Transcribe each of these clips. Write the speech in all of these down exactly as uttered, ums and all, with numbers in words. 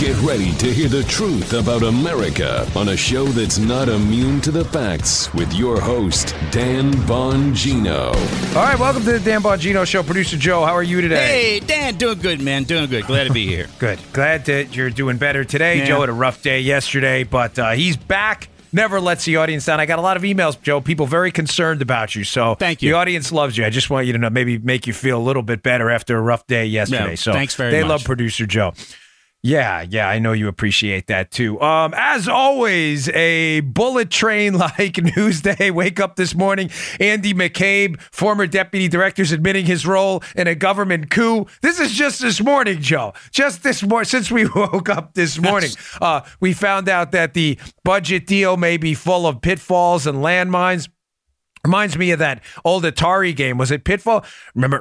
Get ready to hear the truth about America on a show that's not immune to the facts with your host, Dan Bongino. All right, welcome to the Dan Bongino Show. Producer Joe, how are you today? Hey, Dan, doing good, man. Doing good. Glad to be here. Good. Glad that you're doing better today. Yeah. Joe had a rough day yesterday, but uh, he's back. Never lets the audience down. I got a lot of emails, Joe. People very concerned about you. So thank you. The audience loves you. I just want you to know, maybe make you feel a little bit better after a rough day yesterday. Yeah, so thanks very they much. love Producer Joe. Yeah, yeah, I know you appreciate that too. Um, as always, a bullet train-like news day. Wake up this morning, Andy McCabe, former deputy director, is admitting his role in a government coup. This is just this morning, Joe. Just this morning, since we woke up this morning, uh, we found out that the budget deal may be full of pitfalls and landmines. Reminds me of that old Atari game. Was it Pitfall? Remember,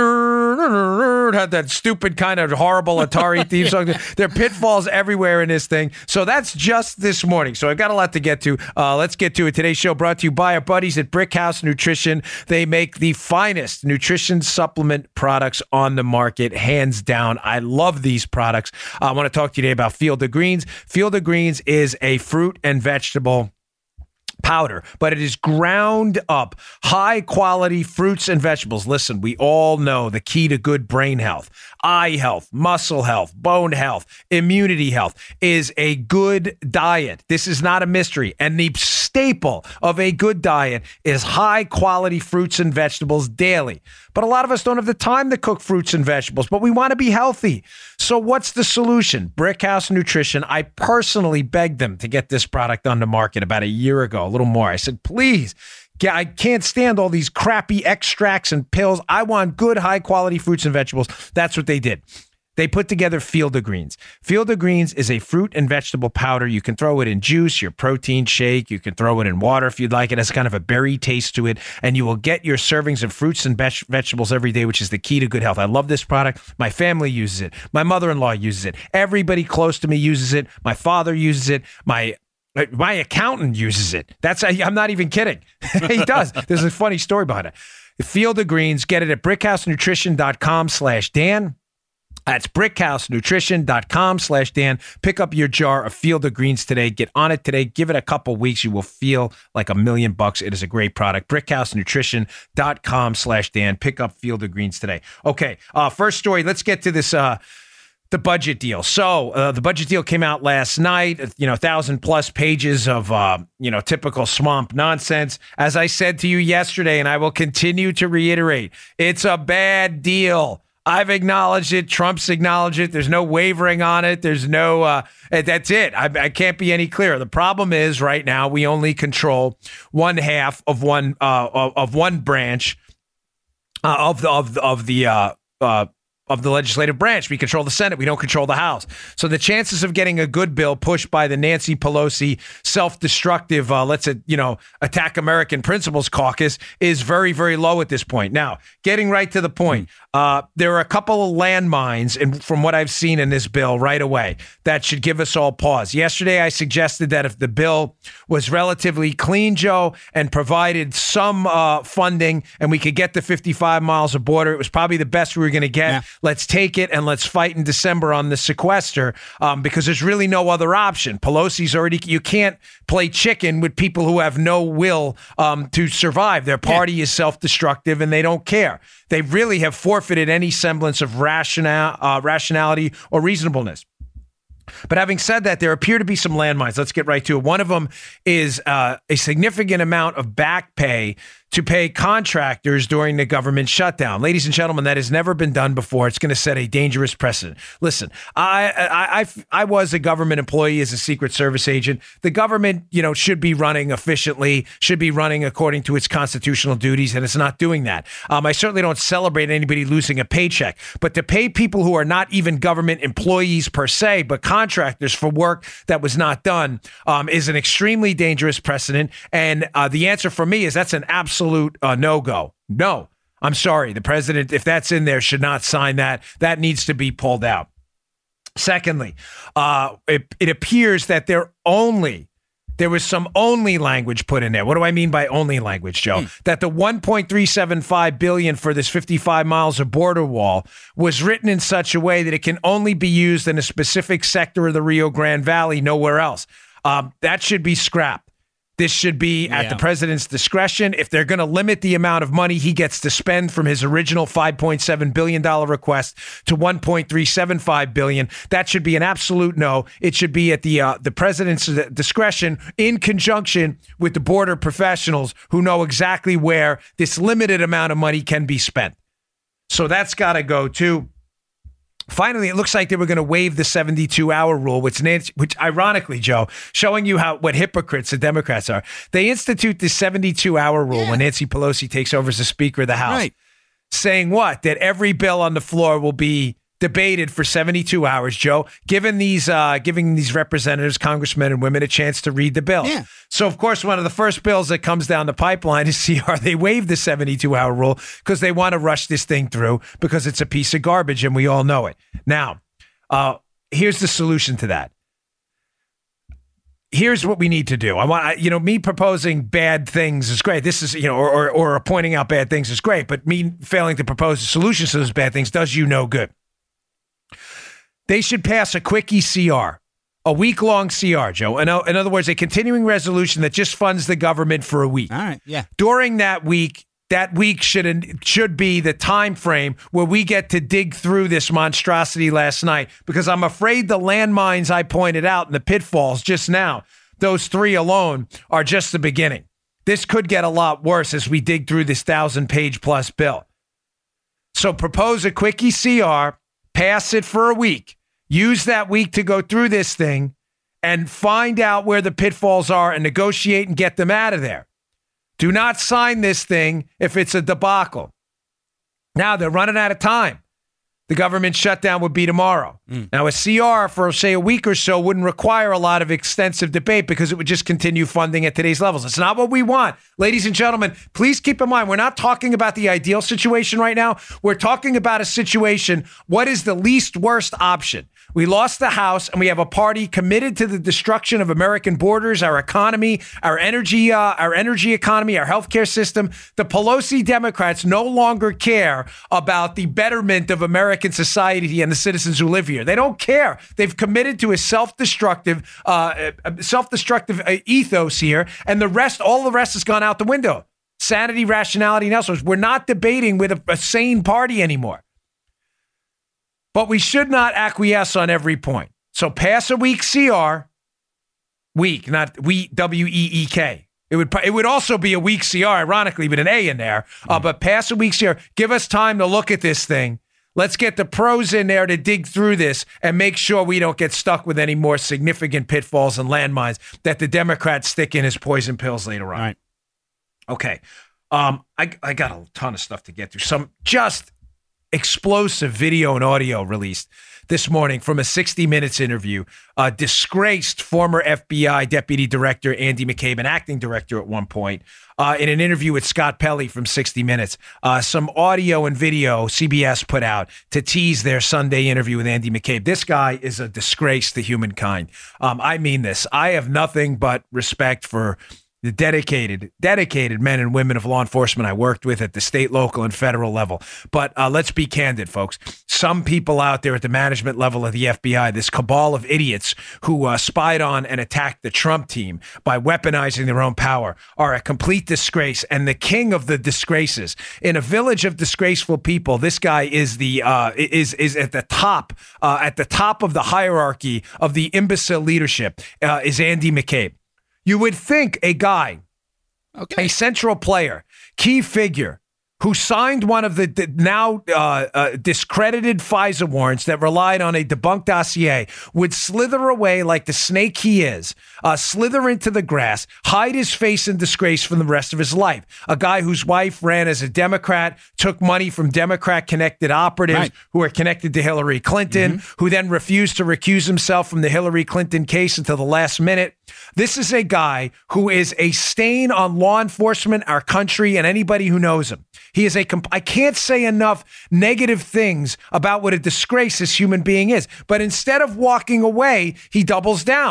had that stupid kind of horrible Atari theme song. There are pitfalls everywhere in this thing. So that's just this morning. So I've got a lot to get to. Uh, let's get to it. Today's show brought to you by our buddies at Brickhouse Nutrition. They make the finest nutrition supplement products on the market, hands down. I love these products. I want to talk to you today about Field of Greens. Field of Greens is a fruit and vegetable powder, but it is ground up high quality fruits and vegetables. Listen, we all know the key to good brain health, eye health, muscle health, bone health, immunity health is a good diet. This is not a mystery. And the staple of a good diet is high quality fruits and vegetables daily. But a lot of us don't have the time to cook fruits and vegetables, but we want to be healthy. So what's the solution? Brickhouse Nutrition. I personally begged them to get this product on the market about a year ago, a little more. I said, please, I can't stand all these crappy extracts and pills. I want good, high-quality fruits and vegetables. That's what they did. They put together Field of Greens. Field of Greens is a fruit and vegetable powder. You can throw it in juice, your protein shake. You can throw it in water if you'd like. It has kind of a berry taste to it, and you will get your servings of fruits and veg- vegetables every day, which is the key to good health. I love this product. My family uses it. My mother-in-law uses it. Everybody close to me uses it. My father uses it. My My accountant uses it. That's I'm not even kidding. He does. There's a funny story behind it. Field of Greens. Get it at brickhousenutrition.com slash Dan. That's brickhousenutrition.com slash Dan. Pick up your jar of Field of Greens today. Get on it today. Give it a couple weeks. You will feel like a million bucks. It is a great product. brickhousenutrition.com slash Dan. Pick up Field of Greens today. Okay, uh, first story. Let's get to this uh The budget deal. So uh, the budget deal came out last night, you know, thousand plus pages of, uh, you know, typical swamp nonsense. As I said to you yesterday, and I will continue to reiterate, it's a bad deal. I've acknowledged it. Trump's acknowledged it. There's no wavering on it. There's no, uh, that's it. I, I can't be any clearer. The problem is right now we only control one half of one, uh, of, of one branch uh, of the, of, of the, uh, uh, of the legislative branch. We control the Senate. We don't control the House. So the chances of getting a good bill pushed by the Nancy Pelosi self-destructive, uh, let's, uh, you know, attack American principles caucus is very, very low at this point. Now, getting right to the point, uh, there are a couple of landmines, and from what I've seen in this bill right away, that should give us all pause. Yesterday, I suggested that if the bill was relatively clean, Joe, and provided some uh, funding, and we could get to fifty-five miles of border, it was probably the best we were going to get. Yeah. Let's take it and let's fight in December on the sequester um, because there's really no other option. Pelosi's already, you can't play chicken with people who have no will um, to survive. Their party yeah. is self-destructive and they don't care. They really have forfeited any semblance of rational, uh, rationality or reasonableness. But having said that, there appear to be some landmines. Let's get right to it. One of them is uh, a significant amount of back pay to pay contractors during the government shutdown. Ladies and gentlemen, that has never been done before. It's going to set a dangerous precedent. Listen, I, I, I, I was a government employee as a Secret Service agent. The government, you know, should be running efficiently, should be running according to its constitutional duties, and it's not doing that. Um, I certainly don't celebrate anybody losing a paycheck, but to pay people who are not even government employees per se, but contractors for work that was not done um, is an extremely dangerous precedent. And uh, the answer for me is that's an absolute Absolute uh, no-go. No, I'm sorry. The president, if that's in there, should not sign that. That needs to be pulled out. Secondly, uh, it, it appears that they're only there was some only language put in there. What do I mean by only language, Joe? Mm. That the one point three seven five billion dollars for this fifty-five miles of border wall was written in such a way that it can only be used in a specific sector of the Rio Grande Valley, nowhere else. Um, that should be scrapped. This should be at yeah. the president's discretion. If they're going to limit the amount of money he gets to spend from his original five point seven billion dollars request to one point three seven five billion dollars, that should be an absolute no. It should be at the uh, the president's discretion in conjunction with the border professionals who know exactly where this limited amount of money can be spent. So that's got to go too. Finally, it looks like they were going to waive the seventy-two hour rule, which, Nancy, which ironically, Joe, showing you how what hypocrites the Democrats are. They institute the seventy-two hour rule yeah. when Nancy Pelosi takes over as the Speaker of the House, right. saying what? That every bill on the floor will be debated for seventy-two hours, Joe, giving these uh, giving these representatives, congressmen and women a chance to read the bill. Yeah. So, of course, one of the first bills that comes down the pipeline is C R. They waived the seventy-two hour rule because they want to rush this thing through because it's a piece of garbage and we all know it. Now, uh, here's the solution to that. Here's what we need to do. I want, you know, me proposing bad things is great. This is, you know, or, or, or pointing out bad things is great, but me failing to propose solutions to those bad things does you no good. They should pass a quick E C R, a week-long C R, Joe. In, in other words, a continuing resolution that just funds the government for a week. All right, yeah. During that week, that week should should be the time frame where we get to dig through this monstrosity last night, because I'm afraid the landmines I pointed out and the pitfalls just now, those three alone, are just the beginning. This could get a lot worse as we dig through this thousand-page plus bill. So propose a quick E C R, pass it for a week. Use that week to go through this thing and find out where the pitfalls are and negotiate and get them out of there. Do not sign this thing if it's a debacle. Now, they're running out of time. The government shutdown would be tomorrow. Mm. Now, a C R for, say, a week or so wouldn't require a lot of extensive debate because it would just continue funding at today's levels. It's not what we want. Ladies and gentlemen, please keep in mind, we're not talking about the ideal situation right now. We're talking about a situation, what is the least worst option? We lost the House, and we have a party committed to the destruction of American borders, our economy, our energy, uh, our energy economy, our healthcare system. The Pelosi Democrats no longer care about the betterment of American society and the citizens who live here. They don't care. They've committed to a self-destructive, uh, self-destructive ethos here, and the rest, all the rest has gone out the window. Sanity, rationality, and else. We're not debating with a, a sane party anymore. But we should not acquiesce on every point. So pass a week C R, week, not we, W E E K. It would it would also be a week C R, ironically, with an A in there. Uh, mm-hmm. But pass a week C R. Give us time to look at this thing. Let's get the pros in there to dig through this and make sure we don't get stuck with any more significant pitfalls and landmines that the Democrats stick in as poison pills later on. All right. Okay. Um, I, I got a ton of stuff to get through. Some just explosive video and audio released this morning from a sixty minutes interview. Uh, disgraced former F B I Deputy Director Andy McCabe, an acting director at one point, uh, in an interview with Scott Pelley from sixty minutes. Uh, some audio and video C B S put out to tease their Sunday interview with Andy McCabe. This guy is a disgrace to humankind. Um, I mean this. I have nothing but respect for the dedicated, dedicated men and women of law enforcement I worked with at the state, local, and federal level. But uh, let's be candid, folks. Some people out there at the management level of the F B I, this cabal of idiots who uh, spied on and attacked the Trump team by weaponizing their own power, are a complete disgrace and the king of the disgraces. In a village of disgraceful people, this guy is the uh, is is at the top, uh, at the top of the hierarchy of the imbecile leadership. Uh, is Andy McCabe. You would think a guy, okay. a central player, key figure, who signed one of the, the now uh, uh, discredited FISA warrants that relied on a debunked dossier, would slither away like the snake he is, uh, slither into the grass, hide his face in disgrace from the rest of his life. A guy whose wife ran as a Democrat, took money from Democrat-connected operatives right. who are connected to Hillary Clinton, mm-hmm. who then refused to recuse himself from the Hillary Clinton case until the last minute. This is a guy who is a stain on law enforcement, our country, and anybody who knows him. He is a, comp- I can't say enough negative things about what a disgrace this human being is. But instead of walking away, he doubles down.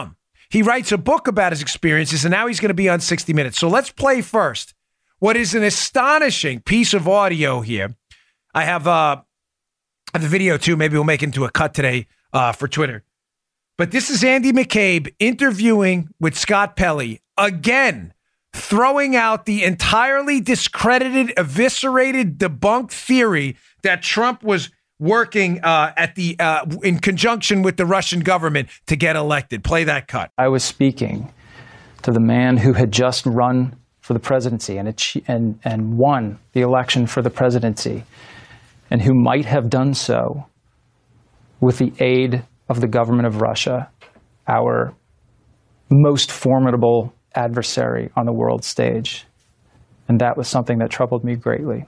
He writes a book about his experiences, and now he's going to be on sixty minutes. So let's play first what is an astonishing piece of audio here. I have, uh, I have the video, too. Maybe we'll make it into a cut today uh, for Twitter. But this is Andy McCabe interviewing with Scott Pelley, again, throwing out the entirely discredited, eviscerated, debunked theory that Trump was working uh, at the uh, in conjunction with the Russian government to get elected. Play that cut. I was speaking to the man who had just run for the presidency and achieve, and and won the election for the presidency, and who might have done so with the aid of the government of Russia, our most formidable adversary on the world stage. And that was something that troubled me greatly.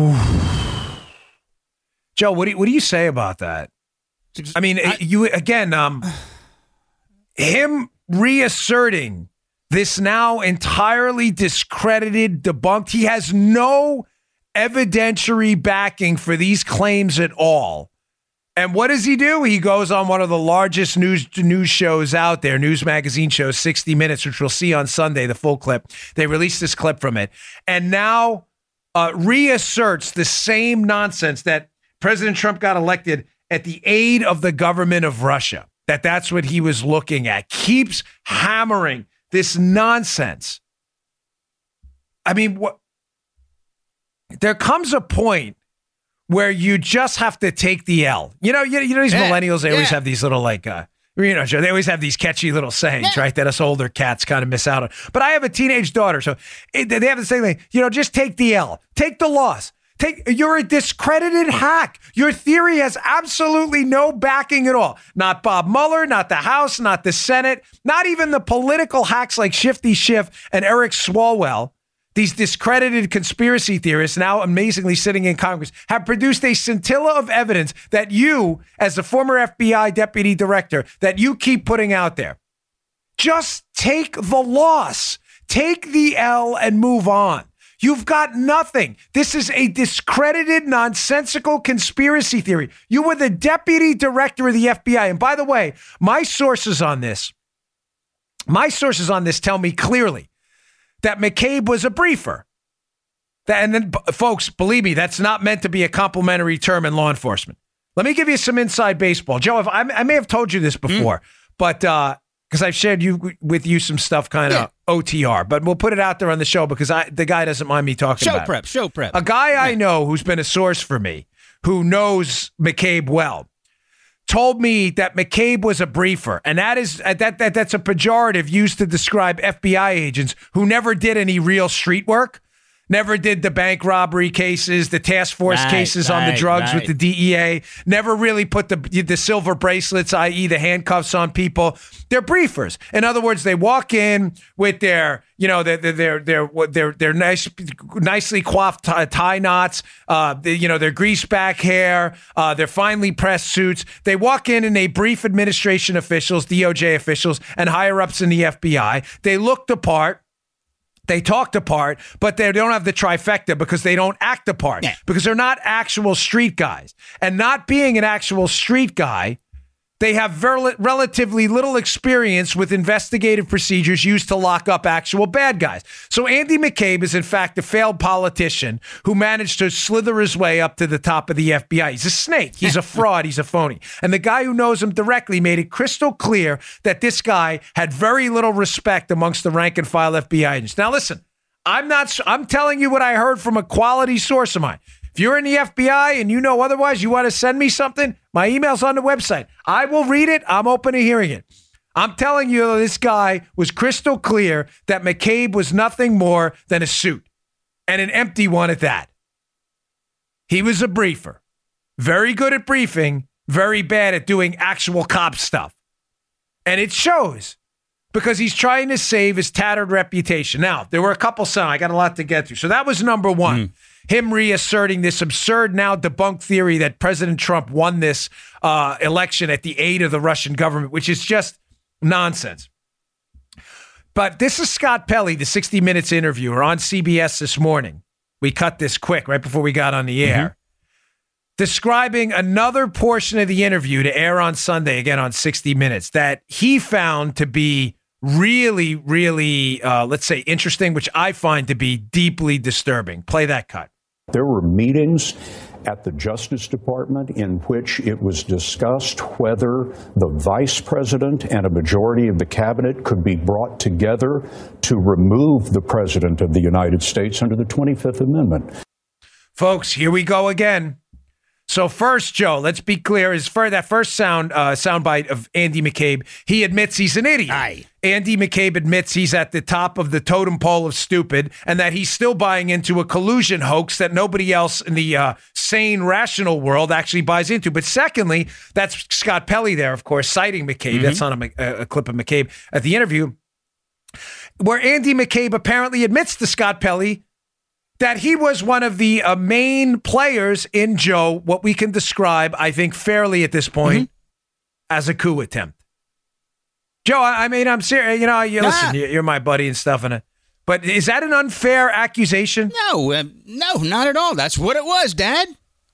Joe, what do you, what do you say about that? I mean, I, you again, um, him reasserting this now entirely discredited, debunked. He has no evidentiary backing for these claims at all. And what does he do? He goes on one of the largest news news shows out there, news magazine shows, sixty minutes, which we'll see on Sunday, the full clip. They released this clip from it. And now uh, reasserts the same nonsense that President Trump got elected at the aid of the government of Russia, that that's what he was looking at. Keeps hammering this nonsense. I mean, what? There comes a point where you just have to take the L. You know, you, you know these yeah, millennials, they yeah. always have these little like, uh, you know, they always have these catchy little sayings, yeah. right, that us older cats kind of miss out on. But I have a teenage daughter, so it, they have the same thing. You know, just take the L. Take the loss. Take. You're a discredited hack. Your theory has absolutely no backing at all. Not Bob Mueller, not the House, not the Senate, not even the political hacks like Shifty Schiff and Eric Swalwell. These discredited conspiracy theorists, now amazingly sitting in Congress, have produced a scintilla of evidence that you, as the former F B I deputy director, that you keep putting out there. Just take the loss. Take the L and move on. You've got nothing. This is a discredited, nonsensical conspiracy theory. You were the deputy director of the F B I. And by the way, my sources on this, my sources on this tell me clearly that McCabe was a briefer. That, and then, folks, believe me, that's not meant to be a complimentary term in law enforcement. Let me give you some inside baseball. Joe, if I, I may have told you this before, mm. but because uh, I've shared you with you some stuff kind of yeah. O T R, but we'll put it out there on the show because I, the guy doesn't mind me talking show about prep, it. Show prep, show prep. A guy yeah. I know who's been a source for me, who knows McCabe well, told me that McCabe was a briefer, and that is that that that's a pejorative used to describe F B I agents who never did any real street work, never did the bank robbery cases, the task force right, cases right, on the drugs right. with the D E A, never really put the the silver bracelets, that is the handcuffs on people. They're briefers. In other words, they walk in with their, you know, their their their their their nice, nicely coiffed tie, tie knots, uh, the, you know, their greased back hair, uh, their finely pressed suits. They walk in and they brief administration officials, D O J officials, and higher ups in the F B I. They look the part. They talk the part, but they don't have the trifecta because they don't act the part, yeah. because they're not actual street guys. And not being an actual street guy, they have ver- relatively little experience with investigative procedures used to lock up actual bad guys. So Andy McCabe is, in fact, a failed politician who managed to slither his way up to the top of the F B I. He's a snake. He's a fraud. He's a phony. And the guy who knows him directly made it crystal clear that this guy had very little respect amongst the rank and file F B I agents. Now, listen, I'm not, I'm telling you what I heard from a quality source of mine. If you're in the F B I and you know otherwise, you want to send me something, my email's on the website. I will read it. I'm open to hearing it. I'm telling you, this guy was crystal clear that McCabe was nothing more than a suit, and an empty one at that. He was a briefer. Very good at briefing, very bad at doing actual cop stuff. And it shows because he's trying to save his tattered reputation. Now, there were a couple songs. I got a lot to get through. So that was number one. Mm. Him reasserting this absurd, now debunked theory that President Trump won this uh, election at the aid of the Russian government, which is just nonsense. But this is Scott Pelley, the sixty minutes interviewer on C B S this morning. We cut this quick right before we got on the air. Mm-hmm. Describing another portion of the interview to air on Sunday, again on sixty minutes, that he found to be really, really, uh, let's say, interesting, which I find to be deeply disturbing. Play that cut. There were meetings at the Justice Department in which it was discussed whether the vice president and a majority of the cabinet could be brought together to remove the president of the United States under the twenty-fifth Amendment. Folks, here we go again. So first, Joe, let's be clear. Is for that first sound uh, soundbite of Andy McCabe, he admits he's an idiot. Aye. Andy McCabe admits he's at the top of the totem pole of stupid and that he's still buying into a collusion hoax that nobody else in the uh, sane, rational world actually buys into. But secondly, that's Scott Pelley there, of course, citing McCabe. Mm-hmm. That's on a, a clip of McCabe at the interview, where Andy McCabe apparently admits to Scott Pelley that he was one of the uh, main players in, Joe, what we can describe, I think, fairly at this point, mm-hmm. as a coup attempt. Joe, I, I mean, I'm serious. You know, you nah. listen, you're my buddy and stuff, and but is that an unfair accusation? No, uh, no, not at all. That's what it was, Dad.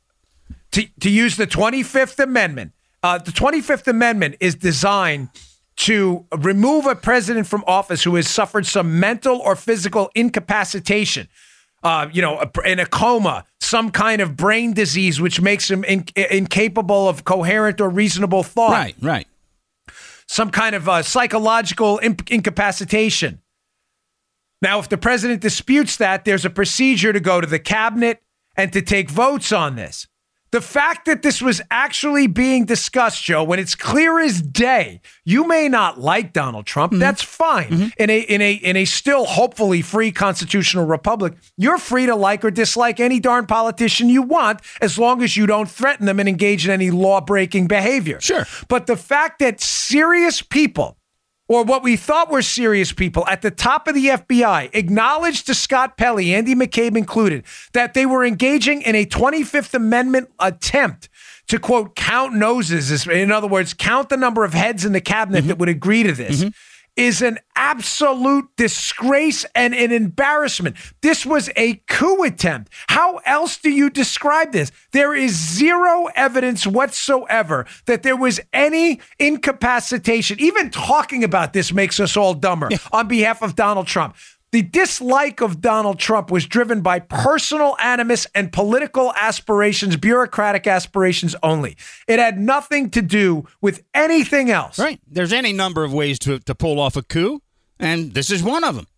To to use the twenty-fifth Amendment, uh, the twenty-fifth Amendment is designed to remove a president from office who has suffered some mental or physical incapacitation. Uh, you know, in a coma, some kind of brain disease which makes him in, incapable of coherent or reasonable thought. Right, right. Some kind of uh, psychological imp- incapacitation. Now, if the president disputes that, there's a procedure to go to the cabinet and to take votes on this. The fact that this was actually being discussed, Joe, when it's clear as day, you may not like Donald Trump. Mm-hmm. That's fine. Mm-hmm. In a in a in a still hopefully free constitutional republic, you're free to like or dislike any darn politician you want, as long as you don't threaten them and engage in any law-breaking behavior. Sure. But the fact that serious people, or what we thought were serious people at the top of the F B I, acknowledged to Scott Pelley, Andy McCabe included, that they were engaging in a twenty-fifth Amendment attempt to, quote, count noses, in other words, count the number of heads in the cabinet mm-hmm. that would agree to this, mm-hmm. is an absolute disgrace and an embarrassment. This was a coup attempt. How else do you describe this? There is zero evidence whatsoever that there was any incapacitation. Even talking about this makes us all dumber. Yeah. On behalf of Donald Trump. The dislike of Donald Trump was driven by personal animus and political aspirations, bureaucratic aspirations only. It had nothing to do with anything else. Right. There's any number of ways to, to pull off a coup, and this is one of them.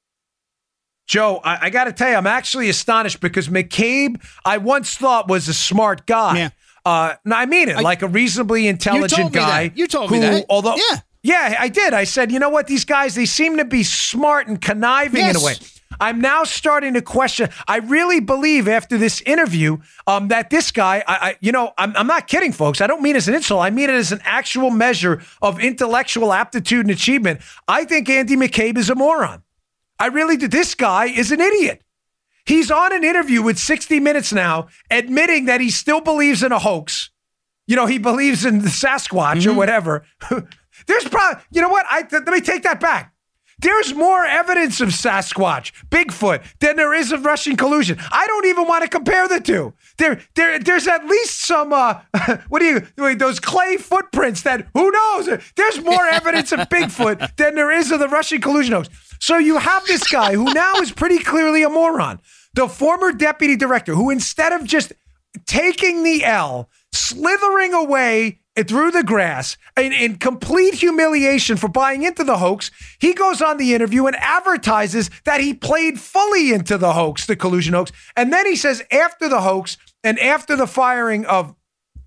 Joe, I, I got to tell you, I'm actually astonished because McCabe, I once thought was a smart guy. Yeah. Uh, no, I mean it, I, like a reasonably intelligent you told me guy. That. You told who, me that. Although, yeah. Yeah, I did. I said, you know what? These guys, they seem to be smart and conniving yes. in a way. I'm now starting to question. I really believe after this interview um, that this guy, I, I, you know, I'm, I'm not kidding, folks. I don't mean it as an insult. I mean it as an actual measure of intellectual aptitude and achievement. I think Andy McCabe is a moron. I really do. This guy is an idiot. He's on an interview with sixty minutes now, admitting that he still believes in a hoax. You know, he believes in the Sasquatch mm-hmm. or whatever. There's probably, you know what? I th- let me take that back. There's more evidence of Sasquatch, Bigfoot, than there is of Russian collusion. I don't even want to compare the two. There, there, there's at least some, uh, what do you, those clay footprints that, who knows? There's more evidence of Bigfoot than there is of the Russian collusion hoax. So you have this guy who now is pretty clearly a moron, the former deputy director, who instead of just taking the L, slithering away through the grass in, in complete humiliation for buying into the hoax, he goes on the interview and advertises that he played fully into the hoax, the collusion hoax. And then he says after the hoax and after the firing of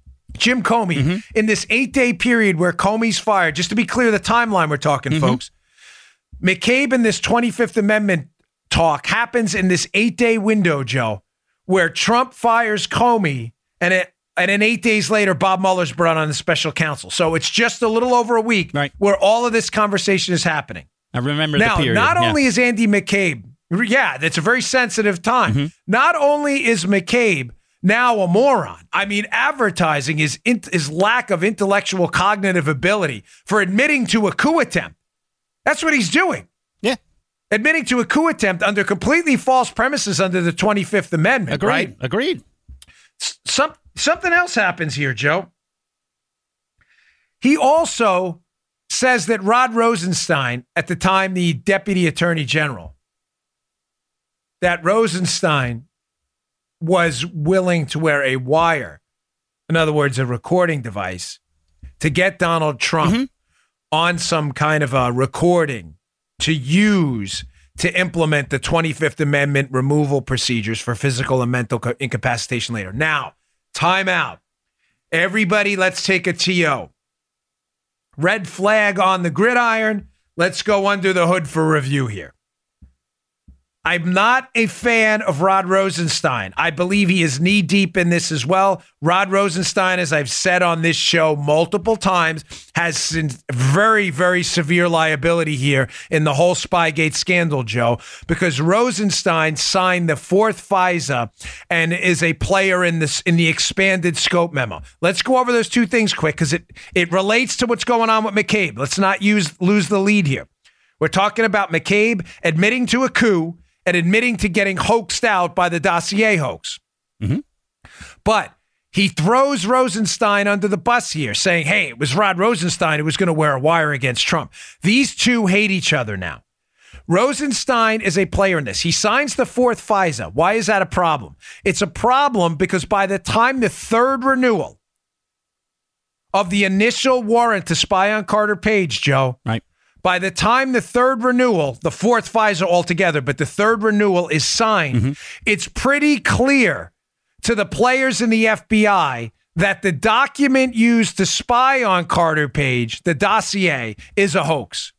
Jim Comey mm-hmm. in this eight-day period where Comey's fired, just to be clear, the timeline we're talking, mm-hmm. folks, McCabe in this twenty-fifth Amendment talk happens in this eight-day window, Joe, where Trump fires Comey and it And then eight days later, Bob Mueller's brought on the special counsel. So it's just a little over a week right. where all of this conversation is happening. I remember now, the period. Not yeah. only is Andy McCabe, yeah, that's a very sensitive time. Mm-hmm. Not only is McCabe now a moron, I mean, advertising his, his lack of intellectual cognitive ability for admitting to a coup attempt. That's what he's doing. Yeah. Admitting to a coup attempt under completely false premises under the twenty-fifth Amendment. Agreed. Right? Agreed. Some, something else happens here, Joe. He also says that Rod Rosenstein, at the time the Deputy Attorney General, that Rosenstein was willing to wear a wire, in other words, a recording device, to get Donald Trump mm-hmm. on some kind of a recording to use to implement the twenty-fifth Amendment removal procedures for physical and mental incapacitation later. Now, time out. Everybody, let's take a T O. Red flag on the gridiron. Let's go under the hood for review here. I'm not a fan of Rod Rosenstein. I believe he is knee deep in this as well. Rod Rosenstein, as I've said on this show multiple times, has very, very severe liability here in the whole Spygate scandal, Joe, because Rosenstein signed the fourth FISA and is a player in this in the expanded scope memo. Let's go over those two things quick because it it relates to what's going on with McCabe. Let's not use lose the lead here. We're talking about McCabe admitting to a coup and admitting to getting hoaxed out by the dossier hoax. Mm-hmm. But he throws Rosenstein under the bus here, saying, hey, it was Rod Rosenstein who was going to wear a wire against Trump. These two hate each other now. Rosenstein is a player in this. He signs the fourth FISA. Why is that a problem? It's a problem because by the time the third renewal of the initial warrant to spy on Carter Page, Joe, right. By the time the third renewal, the fourth FISA altogether, but the third renewal is signed, mm-hmm. it's pretty clear to the players in the F B I that the document used to spy on Carter Page, the dossier, is a hoax.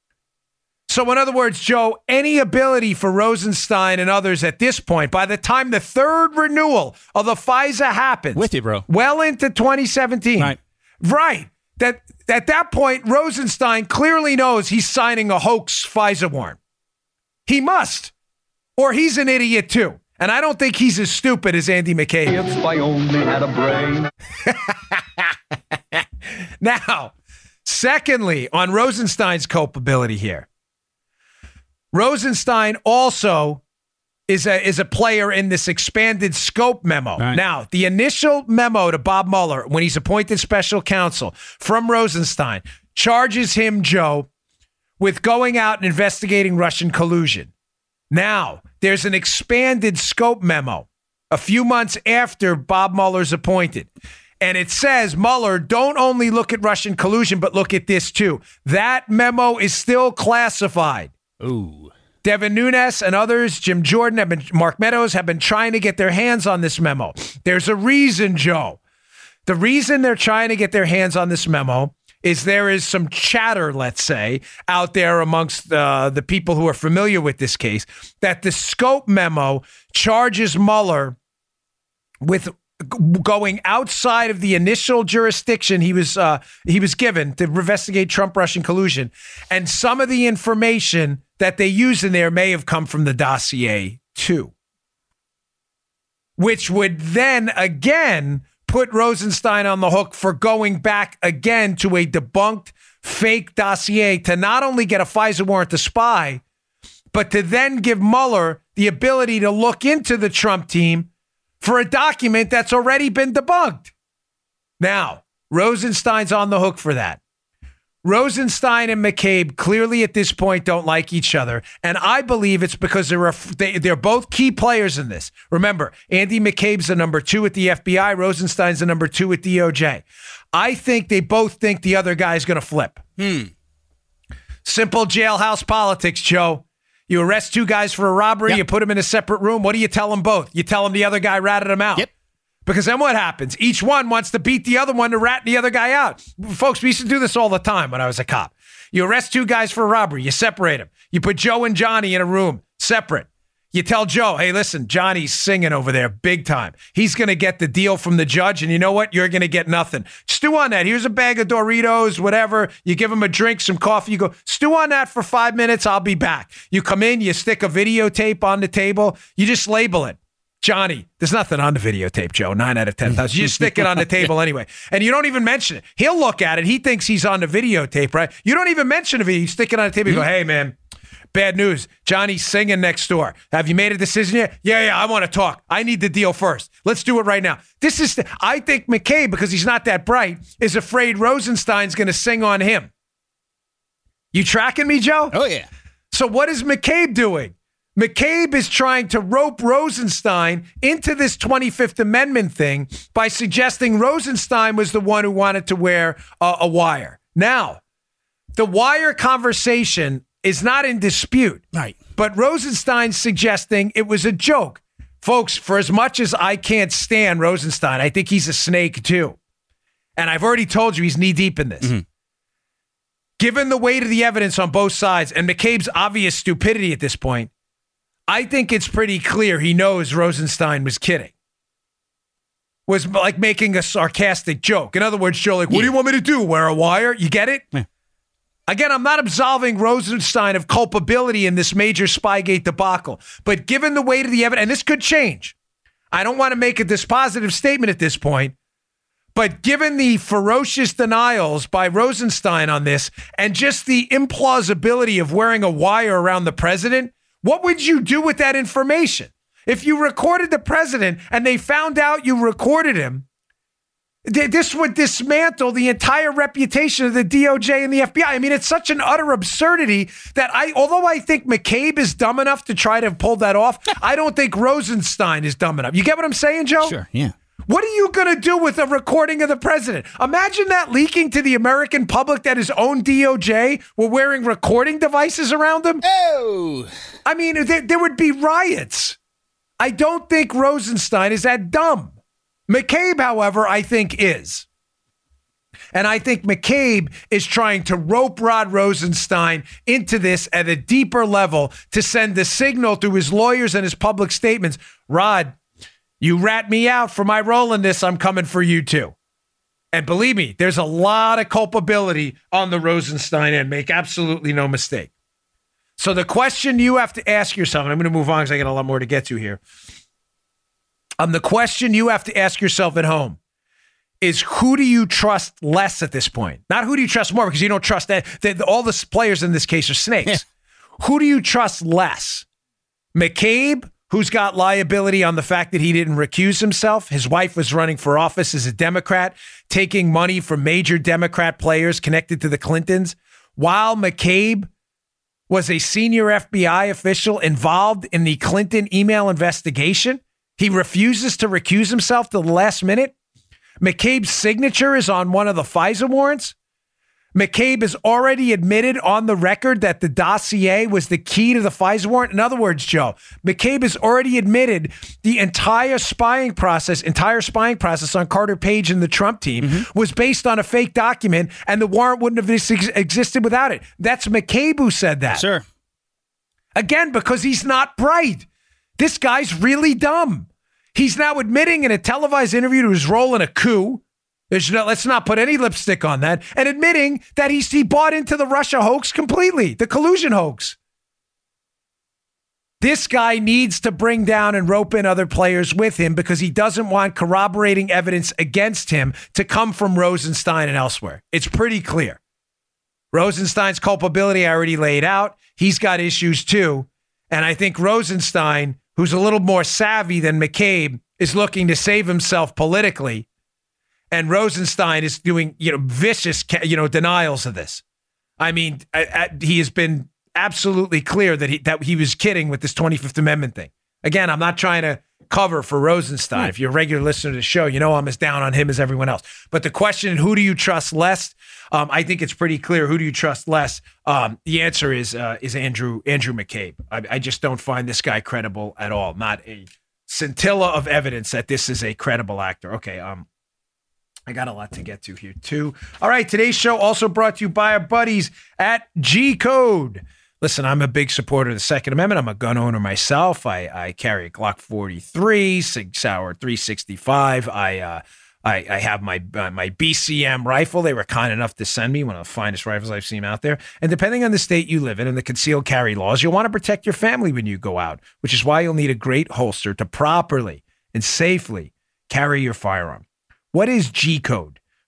So in other words, Joe, any ability for Rosenstein and others at this point, by the time the third renewal of the FISA happens, with you, bro, well into twenty seventeen, right? Right. That at that point, Rosenstein clearly knows he's signing a hoax FISA warrant. He must, or he's an idiot too. And I don't think he's as stupid as Andy McCabe. If I only had a brain. Now, secondly, on Rosenstein's culpability here, Rosenstein also is a is a player in this expanded scope memo. Right. Now, the initial memo to Bob Mueller, when he's appointed special counsel from Rosenstein, charges him, Joe, with going out and investigating Russian collusion. Now, there's an expanded scope memo a few months after Bob Mueller's appointed. And it says, Mueller, don't only look at Russian collusion, but look at this too. That memo is still classified. Ooh. Devin Nunes and others, Jim Jordan, have been, Mark Meadows, have been trying to get their hands on this memo. There's a reason, Joe. The reason they're trying to get their hands on this memo is there is some chatter, let's say, out there amongst uh, the people who are familiar with this case, that the scope memo charges Mueller with going outside of the initial jurisdiction he was uh, he was given to investigate Trump-Russian collusion. And some of the information that they use in there may have come from the dossier too, which would then again put Rosenstein on the hook for going back again to a debunked fake dossier to not only get a FISA warrant to spy, but to then give Mueller the ability to look into the Trump team for a document that's already been debunked. Now, Rosenstein's on the hook for that. Rosenstein and McCabe clearly at this point don't like each other, and I believe it's because they're a, they, they're both key players in this. Remember, Andy McCabe's the number two at the F B I. Rosenstein's the number two at D O J. I think they both think the other guy's going to flip. Hmm. Simple jailhouse politics, Joe. You arrest two guys for a robbery, yep. You put them in a separate room. What do you tell them both? You tell them the other guy ratted them out. Yep. Because then what happens? Each one wants to beat the other one to rat the other guy out. Folks, we used to do this all the time when I was a cop. You arrest two guys for a robbery. You separate them. You put Joe and Johnny in a room, separate. You tell Joe, hey, listen, Johnny's singing over there big time. He's going to get the deal from the judge, and you know what? You're going to get nothing. Stew on that. Here's a bag of Doritos, whatever. You give him a drink, some coffee. You go, stew on that for five minutes. I'll be back. You come in, you stick a videotape on the table. You just label it. Johnny, there's nothing on the videotape, Joe. Nine out of ten thousand. You just stick it on the table anyway. And you don't even mention it. He'll look at it. He thinks he's on the videotape, right? You don't even mention the video. You stick it on the table. You go, hey, man, bad news. Johnny's singing next door. Have you made a decision yet? Yeah, yeah, I want to talk. I need the deal first. Let's do it right now. This is, the, I think McCabe, because he's not that bright, is afraid Rosenstein's going to sing on him. You tracking me, Joe? Oh, yeah. So what is McCabe doing? McCabe is trying to rope Rosenstein into this twenty-fifth Amendment thing by suggesting Rosenstein was the one who wanted to wear a, a wire. Now, the wire conversation is not in dispute. Right. But Rosenstein's suggesting it was a joke. Folks, for as much as I can't stand Rosenstein, I think he's a snake too. And I've already told you he's knee-deep in this. Mm-hmm. Given the weight of the evidence on both sides and McCabe's obvious stupidity at this point, I think it's pretty clear he knows Rosenstein was kidding. Was like making a sarcastic joke. In other words, Joe, like, what yeah. do you want me to do? Wear a wire? You get it? Yeah. Again, I'm not absolving Rosenstein of culpability in this major Spygate debacle. But given the weight of the evidence, and this could change. I don't want to make a dispositive statement at this point. But given the ferocious denials by Rosenstein on this and just the implausibility of wearing a wire around the president, what would you do with that information? If you recorded the president and they found out you recorded him, th- this would dismantle the entire reputation of the D O J and the F B I. I mean, it's such an utter absurdity that I, although I think McCabe is dumb enough to try to pull that off, I don't think Rosenstein is dumb enough. You get what I'm saying, Joe? Sure, yeah. What are you going to do with a recording of the president? Imagine that leaking to the American public that his own D O J were wearing recording devices around him. Oh! I mean, there, there would be riots. I don't think Rosenstein is that dumb. McCabe, however, I think is. And I think McCabe is trying to rope Rod Rosenstein into this at a deeper level to send the signal through his lawyers and his public statements. Rod, you rat me out for my role in this, I'm coming for you too. And believe me, there's a lot of culpability on the Rosenstein end. Make absolutely no mistake. So the question you have to ask yourself, and I'm going to move on because I got a lot more to get to here. Um, the question you have to ask yourself at home is, who do you trust less at this point? Not who do you trust more, because you don't trust that. that all the players in this case are snakes. Yeah. Who do you trust less? McCabe, who's got liability on the fact that he didn't recuse himself. His wife was running for office as a Democrat, taking money from major Democrat players connected to the Clintons, while McCabe was a senior F B I official involved in the Clinton email investigation. He refuses to recuse himself to the last minute. McCabe's signature is on one of the FISA warrants. McCabe has already admitted on the record that the dossier was the key to the FISA warrant. In other words, Joe, McCabe has already admitted the entire spying process, entire spying process on Carter Page and the Trump team mm-hmm. was based on a fake document, and the warrant wouldn't have ex- existed without it. That's McCabe who said that. Sure. Again, because he's not bright. This guy's really dumb. He's now admitting in a televised interview to his role in a coup. There's no, let's not put any lipstick on that. And admitting that he's, he bought into the Russia hoax completely, the collusion hoax. This guy needs to bring down and rope in other players with him because he doesn't want corroborating evidence against him to come from Rosenstein and elsewhere. It's pretty clear. Rosenstein's culpability I already laid out. He's got issues too. And I think Rosenstein, who's a little more savvy than McCabe, is looking to save himself politically. And Rosenstein is doing, you know, vicious, you know, denials of this. I mean, I, I, he has been absolutely clear that he that he was kidding with this twenty-fifth Amendment thing. Again, I'm not trying to cover for Rosenstein. Mm. If you're a regular listener to the show, you know I'm as down on him as everyone else. But the question, who do you trust less? Um, I think it's pretty clear. Who do you trust less? Um, the answer is uh, is Andrew Andrew McCabe. I, I just don't find this guy credible at all. Not a scintilla of evidence that this is a credible actor. Okay, um. I got a lot to get to here, too. All right, today's show also brought to you by our buddies at G Code. Listen, I'm a big supporter of the Second Amendment. I'm a gun owner myself. I, I carry a Glock forty-three, Sig Sauer three sixty-five. I uh, I, I have my uh, my B C M rifle. They were kind enough to send me one of the finest rifles I've seen out there. And depending on the state you live in and the concealed carry laws, you'll want to protect your family when you go out, which is why you'll need a great holster to properly and safely carry your firearm. What is G Code?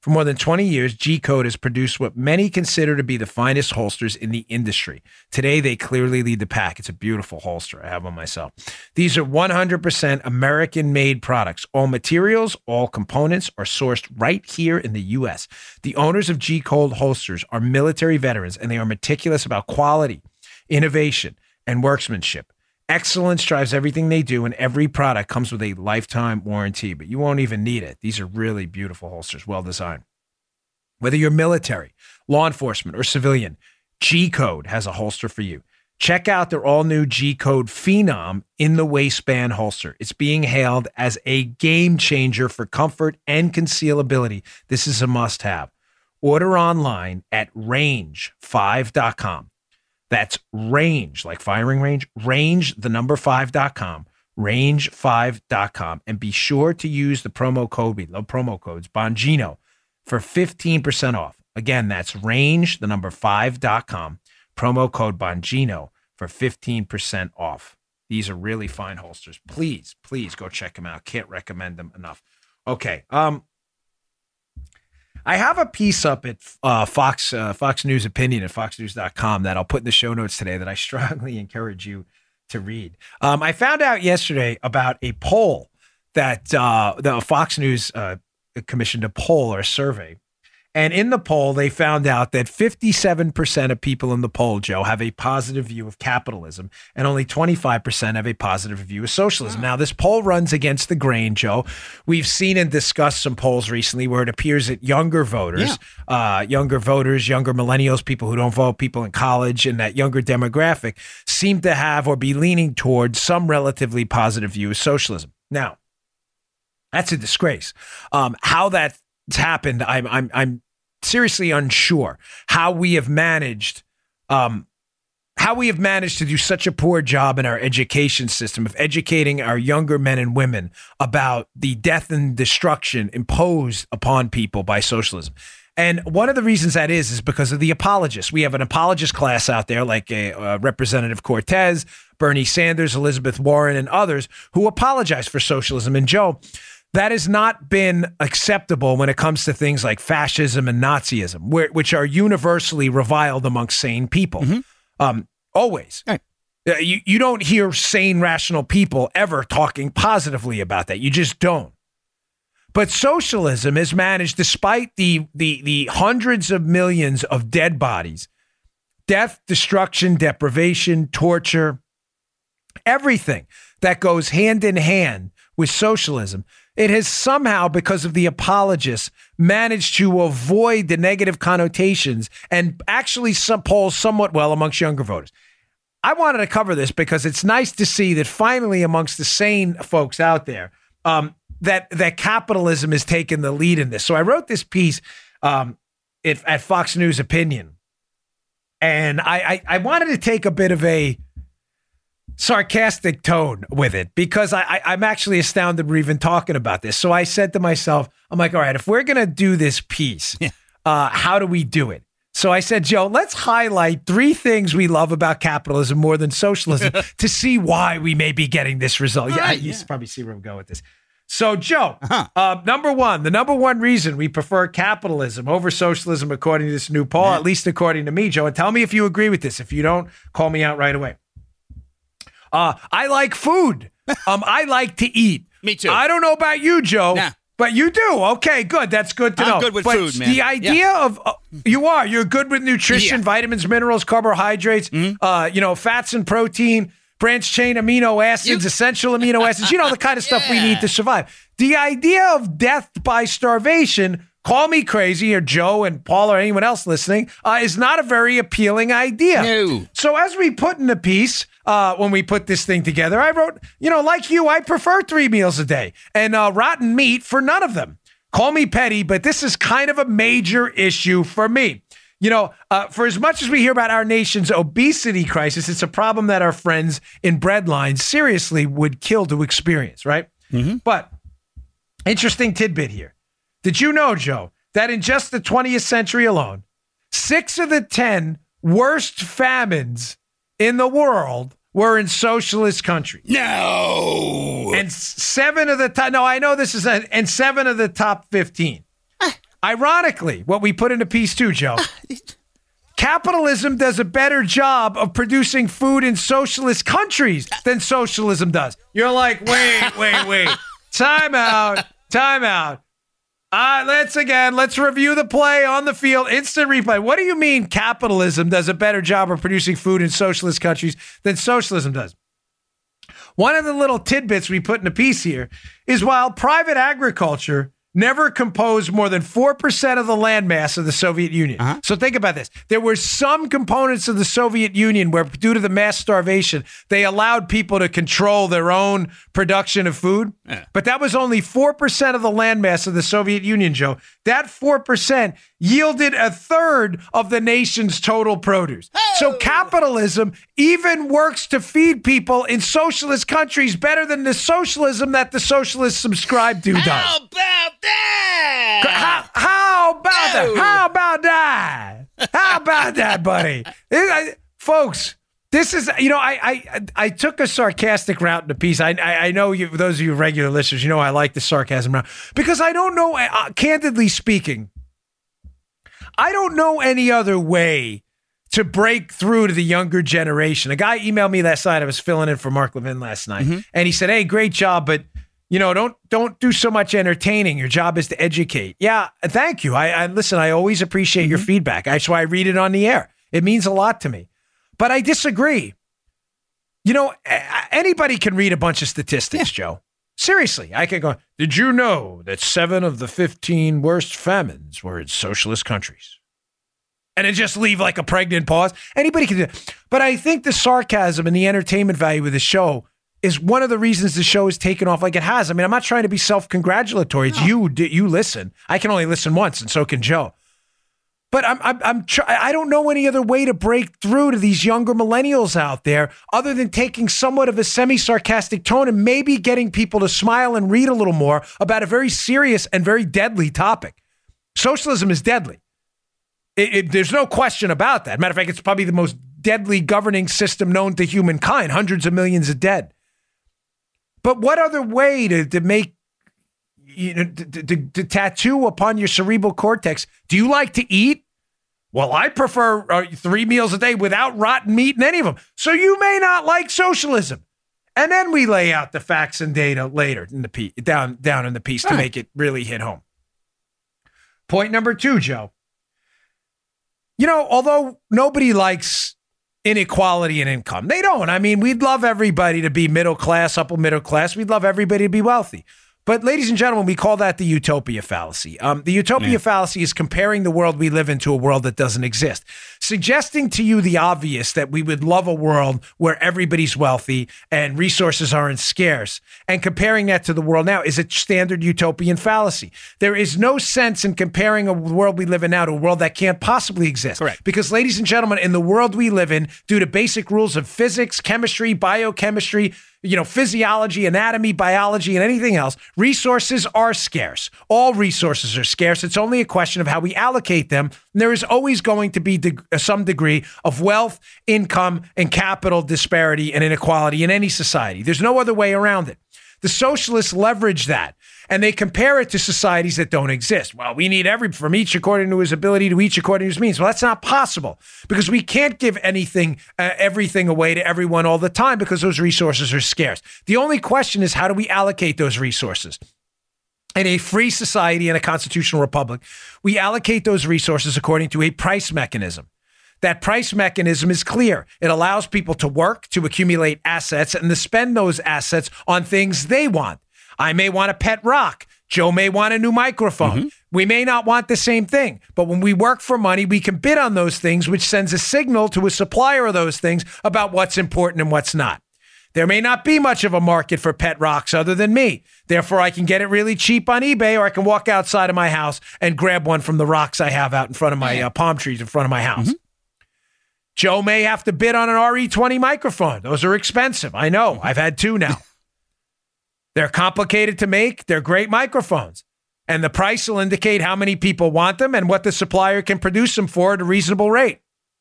For more than twenty years, G-Code has produced what many consider to be the finest holsters in the industry. Today, they clearly lead the pack. It's a beautiful holster. I have one myself. These are one hundred percent American-made products. All materials, all components are sourced right here in the U S. The owners of G-Code holsters are military veterans, and they are meticulous about quality, innovation, and workmanship. Excellence drives everything they do, and every product comes with a lifetime warranty, but you won't even need it. These are really beautiful holsters, well designed. Whether you're military, law enforcement, or civilian, G-Code has a holster for you. Check out their all-new G-Code Phenom in the waistband holster. It's being hailed as a game changer for comfort and concealability. This is a must-have. Order online at range five dot com. That's range, like firing range, range, the number five dot com, range five dot com. And be sure to use the promo code, we love promo codes, Bongino, for fifteen percent off. Again, that's range, the number five dot com, promo code Bongino for fifteen percent off. These are really fine holsters. Please, please go check them out. Can't recommend them enough. Okay. Um, I have a piece up at uh, Fox uh, Fox News Opinion at fox news dot com that I'll put in the show notes today that I strongly encourage you to read. Um, I found out yesterday about a poll that uh, the Fox News uh, commissioned a poll or a survey. And in the poll, they found out that fifty-seven percent of people in the poll, Joe, have a positive view of capitalism, and only twenty-five percent have a positive view of socialism. Now, this poll runs against the grain, Joe. We've seen and discussed some polls recently where it appears that younger voters, yeah. uh, younger voters, younger millennials, people who don't vote, people in college, and that younger demographic seem to have or be leaning towards some relatively positive view of socialism. Now, that's a disgrace. Um, how that's happened, I'm, I'm, I'm seriously unsure how we have managed, um, how we have managed to do such a poor job in our education system of educating our younger men and women about the death and destruction imposed upon people by socialism. And one of the reasons that is, is because of the apologists. We have an apologist class out there like a, uh, Representative Cortez, Bernie Sanders, Elizabeth Warren, and others who apologize for socialism. And Joe, that has not been acceptable when it comes to things like fascism and Nazism, where, which are universally reviled amongst sane people. Mm-hmm. Um, always. Right. Uh, you, you don't hear sane, rational people ever talking positively about that. You just don't. But socialism has managed, despite the, the, the hundreds of millions of dead bodies, death, destruction, deprivation, torture, everything that goes hand in hand with socialism, it has somehow, because of the apologists, managed to avoid the negative connotations and actually some polls somewhat well amongst younger voters. I wanted to cover this because it's nice to see that finally amongst the sane folks out there, um, that, that capitalism has taken the lead in this. So I wrote this piece um, it, at Fox News Opinion, and I, I, I wanted to take a bit of a sarcastic tone with it because I, I, I'm actually astounded we're even talking about this. So I said to myself, I'm like, all right, if we're going to do this piece, yeah. uh, how do we do it? So I said, Joe, let's highlight three things we love about capitalism more than socialism to see why we may be getting this result. All yeah, right, you yeah. probably see where I'm going with this. So, Joe, uh-huh. uh, number one, the number one reason we prefer capitalism over socialism, according to this new poll, yeah. at least according to me, Joe, and tell me if you agree with this. If you don't, call me out right away. Uh, I like food. Um, I like to eat. Me too. I don't know about you, Joe, nah. but you do. Okay, good. That's good to I'm know. I'm good with but food, man. The idea yeah. of uh, you are you're good with nutrition, yeah. vitamins, minerals, carbohydrates, mm-hmm. uh, you know, fats and protein, branched chain amino acids, you- essential amino acids. You know the kind of stuff yeah. we need to survive. The idea of death by starvation. Call me crazy, or Joe and Paul or anyone else listening, uh, is not a very appealing idea. No. So as we put in the piece, uh, when we put this thing together, I wrote, you know, like you, I prefer three meals a day and uh, rotten meat for none of them. Call me petty, but this is kind of a major issue for me. You know, uh, for as much as we hear about our nation's obesity crisis, it's a problem that our friends in breadlines seriously would kill to experience, right? Mm-hmm. But interesting tidbit here. Did you know, Joe, that in just the twentieth century alone, six of the ten worst famines in the world were in socialist countries? No. And seven of the top, no, I know this is, a, and seven of the top fifteen. Ironically, what we put in a piece too, Joe. Capitalism does a better job of producing food in socialist countries than socialism does. You're like, wait, wait, wait. Time out. Time out. Uh, let's again, let's review the play on the field. Instant replay. What do you mean capitalism does a better job of producing food in socialist countries than socialism does? One of the little tidbits we put in a piece here is while private agriculture never composed more than four percent of the landmass of the Soviet Union. Uh-huh. So think about this. There were some components of the Soviet Union where, due to the mass starvation, they allowed people to control their own production of food. Yeah. But that was only four percent of the landmass of the Soviet Union, Joe. That four percent yielded a third of the nation's total produce. Oh. So capitalism even works to feed people in socialist countries better than the socialism that the socialists subscribe to does. How about that? How, how about that? How about that? How about that, buddy? I, folks, this is, you know, I, I I took a sarcastic route in the piece. I I, I know you, those of you regular listeners, you know I like the sarcasm route because I don't know, uh, candidly speaking, I don't know any other way to break through to the younger generation. A guy emailed me last night. I was filling in for Mark Levin last night, mm-hmm. and he said, "Hey, great job, but you know, don't don't do so much entertaining. Your job is to educate." Yeah, thank you. I, I listen. I always appreciate mm-hmm. your feedback. That's why I read it on the air. It means a lot to me. But I disagree. You know, anybody can read a bunch of statistics, yeah. Joe. Seriously, I can go, did you know that seven of the fifteen worst famines were in socialist countries? And then just leave like a pregnant pause. Anybody can do it. But I think the sarcasm and the entertainment value of the show is one of the reasons the show is taken off like it has. I mean, I'm not trying to be self-congratulatory. It's no. you, you listen. I can only listen once, and so can Joe. But I'm, I'm, I'm try- I don't know any other way to break through to these younger millennials out there other than taking somewhat of a semi-sarcastic tone and maybe getting people to smile and read a little more about a very serious and very deadly topic. Socialism is deadly. It, it, there's no question about that. Matter of fact, it's probably the most deadly governing system known to humankind. Hundreds of millions of dead. But what other way to, to make, you know, to, to, to tattoo upon your cerebral cortex? Do you like to eat? Well, I prefer uh, three meals a day without rotten meat in any of them. So you may not like socialism. And then we lay out the facts and data later in the piece, down, down in the piece to right. make it really hit home. Point number two, Joe. You know, although nobody likes inequality in income, they don't. I mean, we'd love everybody to be middle class, upper middle class. We'd love everybody to be wealthy. But ladies and gentlemen, we call that the utopia fallacy. Um, the utopia yeah. fallacy is comparing the world we live in to a world that doesn't exist. Suggesting to you the obvious that we would love a world where everybody's wealthy and resources aren't scarce, and comparing that to the world now is a standard utopian fallacy. There is no sense in comparing a world we live in now to a world that can't possibly exist. Correct. Because, ladies and gentlemen, in the world we live in, due to basic rules of physics, chemistry, biochemistry, you know, physiology, anatomy, biology, and anything else, resources are scarce. All resources are scarce. It's only a question of how we allocate them. And there is always going to be de- some degree of wealth, income, and capital disparity and inequality in any society. There's no other way around it. The socialists leverage that, and they compare it to societies that don't exist. Well, we need every from each according to his ability to each according to his means. Well, that's not possible because we can't give anything, uh, everything away to everyone all the time because those resources are scarce. The only question is, how do we allocate those resources? In a free society and a constitutional republic, we allocate those resources according to a price mechanism. That price mechanism is clear. It allows people to work, to accumulate assets, and to spend those assets on things they want. I may want a pet rock. Joe may want a new microphone. Mm-hmm. We may not want the same thing, but when we work for money, we can bid on those things, which sends a signal to a supplier of those things about what's important and what's not. There may not be much of a market for pet rocks other than me. Therefore, I can get it really cheap on eBay, or I can walk outside of my house and grab one from the rocks I have out in front of my uh, palm trees in front of my house. Mm-hmm. Joe may have to bid on an R E twenty microphone. Those are expensive. I know. I've had two now. They're complicated to make. They're great microphones. And the price will indicate how many people want them and what the supplier can produce them for at a reasonable rate.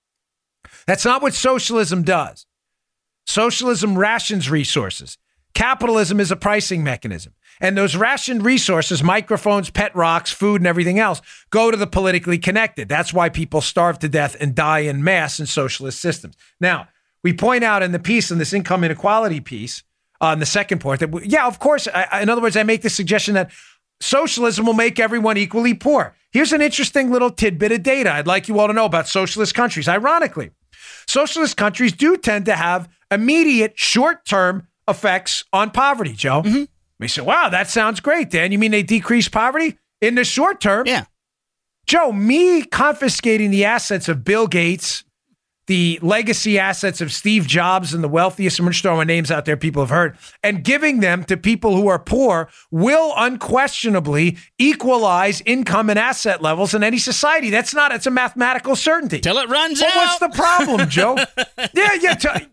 That's not what socialism does. Socialism rations resources. Capitalism is a pricing mechanism. And those rationed resources, microphones, pet rocks, food, and everything else, go to the politically connected. That's why people starve to death and die in mass in socialist systems. Now, we point out in the piece, in this income inequality piece, on the second point, that, we, yeah, of course, I, in other words, I make the suggestion that socialism will make everyone equally poor. Here's an interesting little tidbit of data I'd like you all to know about socialist countries. Ironically, socialist countries do tend to have immediate short-term effects on poverty, Joe. Mm-hmm. We say, wow, that sounds great, Dan. You mean they decrease poverty in the short term? Yeah. Joe, me confiscating the assets of Bill Gates, the legacy assets of Steve Jobs and the wealthiest, I'm going to throw my names out there people have heard, and giving them to people who are poor will unquestionably equalize income and asset levels in any society. That's not, it's a mathematical certainty. Till it runs but out. What's the problem, Joe? yeah, yeah. T-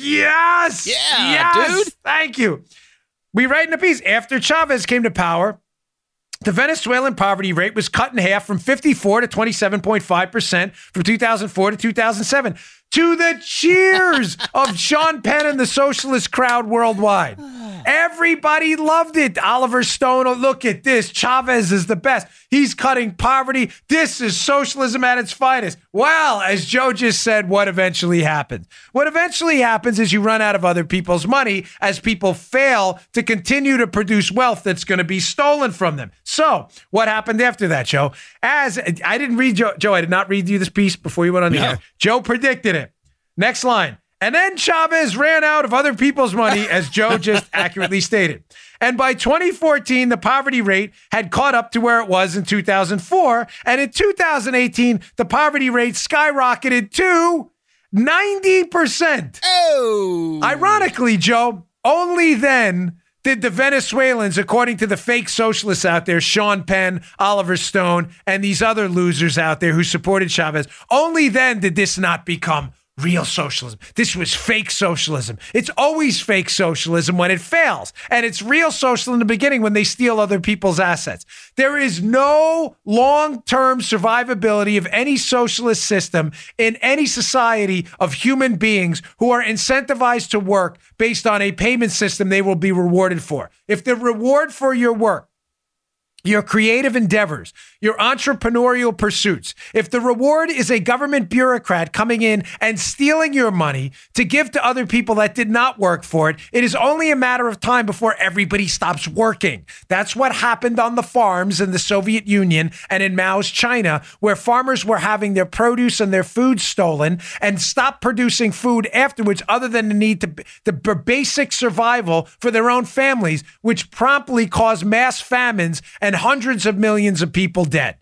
yes. Yeah, yes, dude. Thank you. We write in a piece, after Chavez came to power, the Venezuelan poverty rate was cut in half from fifty-four to twenty-seven point five percent from two thousand four to two thousand seven, to the cheers of Sean Penn and the socialist crowd worldwide. Everybody loved it. Oliver Stone, oh, look at this. Chavez is the best. He's cutting poverty. This is socialism at its finest. Well, as Joe just said, what eventually happens? What eventually happens is you run out of other people's money as people fail to continue to produce wealth that's going to be stolen from them. So what happened after that, Joe? As I didn't read, Joe, Joe, I did not read you this piece before you went on the No. air. Joe predicted it. Next line. And then Chavez ran out of other people's money, as Joe just accurately stated. And by twenty fourteen, the poverty rate had caught up to where it was in two thousand four. And in two thousand eighteen, the poverty rate skyrocketed to ninety percent. Oh. Ironically, Joe, only then did the Venezuelans, according to the fake socialists out there, Sean Penn, Oliver Stone, and these other losers out there who supported Chavez, only then did this not become real socialism. This was fake socialism. It's always fake socialism when it fails. And it's real socialism in the beginning when they steal other people's assets. There is no long-term survivability of any socialist system in any society of human beings who are incentivized to work based on a payment system they will be rewarded for. If the reward for your work, your creative endeavors, your entrepreneurial pursuits, if the reward is a government bureaucrat coming in and stealing your money to give to other people that did not work for it, it is only a matter of time before everybody stops working. That's what happened on the farms in the Soviet Union and in Mao's China, where farmers were having their produce and their food stolen and stopped producing food afterwards other than the need to the basic survival for their own families, which promptly caused mass famines and hundreds of millions of people dead.